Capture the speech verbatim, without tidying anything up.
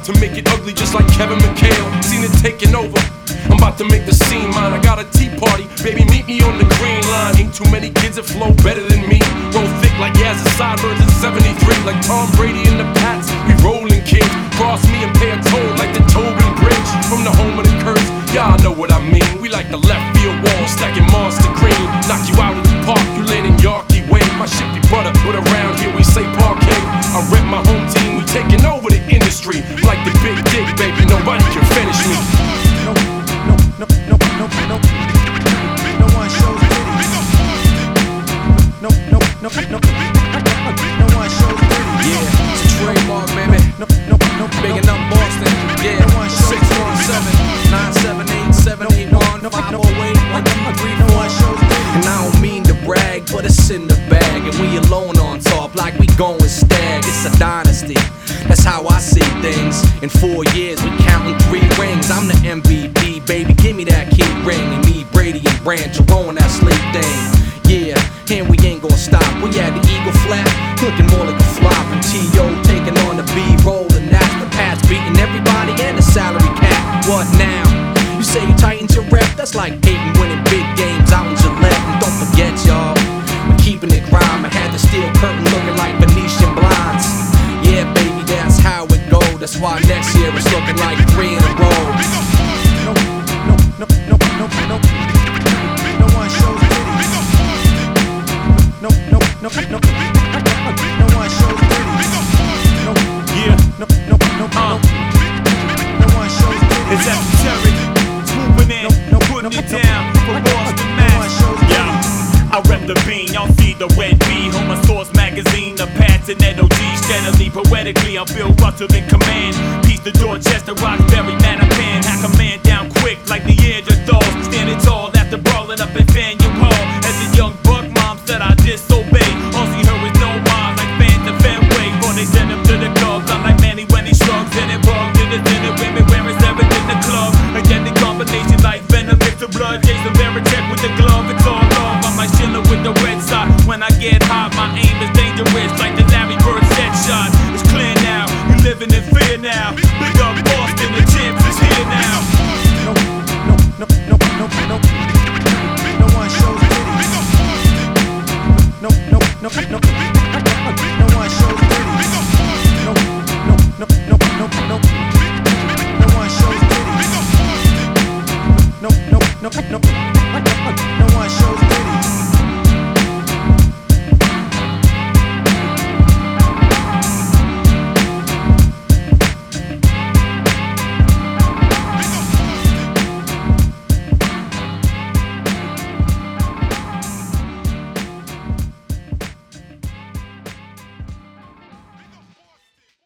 to make it ugly just like Kevin McHale. Seen it taking over, I'm about to make the scene mine. I got a tea party, baby, meet me on the green line. Ain't too many kids that flow better than me. Roll thick like Yazzie Sideburns in seventy-three. Like Tom Brady in the Pats, we rolling kids. Cross me and pay a toll like the Tobin Bridge. From the home of the curse, y'all know what I mean. We like the left field wall, stacking monster green. Knock you out of the park, you laid in Yorkie way. My shit be butter, but around here we say parquet. I rep my home team, we taking over the industry. Like the big dick, baby, nobody can finish me. No, no, no, no, no, no. No one shows pity. No, no, no, no. No one shows pity. Yeah, it's a trademark, baby. No, no, no, Bigging up Boston. Yeah, six one seven, nine seven eight, seven eight one, five oh eight, one three no four. one shows pity. And I don't mean to brag, but it's in the bag. And we alone on top, like we going stag. It's a dynasty, that's how I see things. In four years, we counting three rings. I'm the M V P, baby, give me that key ring. And me, Brady, and Branch are on that sleep thing. Yeah, and we ain't gonna stop. We had the Eagle flat, looking more like a flop. And T O taking on the B-roll. And that's the Pats beating everybody and the salary cap. What now? You say you tightened your rep? That's like Peyton winning big games out in Gillette. And don't forget, y'all, we're keeping it grime. I had the steel curtain looking like Venetian blinds. Yeah, baby, that's how it go. That's why next year it's looking like three in a row. No, no, no, no, no, no. No one shows pity. No, no, no, no. No one shows pity. No, Yeah, no, no, no, no. No one shows pity. it's esoteric. Swooping in, No, no, putting no, it no. down for Boston, No one Mass. shows pity. Yeah, I rep the bean, y'all see the red B. Home of Source Magazine, the Pats and N O G. Steadily, poetically, I'm Bill Russell in command. Peace to Dorchester, Roxbury, Mattapan. Hack a man down quick like the Neanderthals. Standing tall after brawling up in Faneuil Hall. As a young buck, mom said I disobey. All she heard was no wine like Fanta Fenway. Before they send him to the clubs, I'm like Manny when he shrugs. And it bugs in the dinner, women wearing seven in the club. Again, the combination like venom mixed with blood. Jason Veritek with the glove, it's all love. I'm like Schiller with the red sock. When I get hot, my aim is dangerous like the Larry Bird set shot. It's clear now, you living in fear now. Big up Boston, the champs is here now. No, no, no, no, no, no. No one shows pity. No, no, no, no. No one shows pity. No, no, no, no, no, no. No one shows pity. No, no, no, no.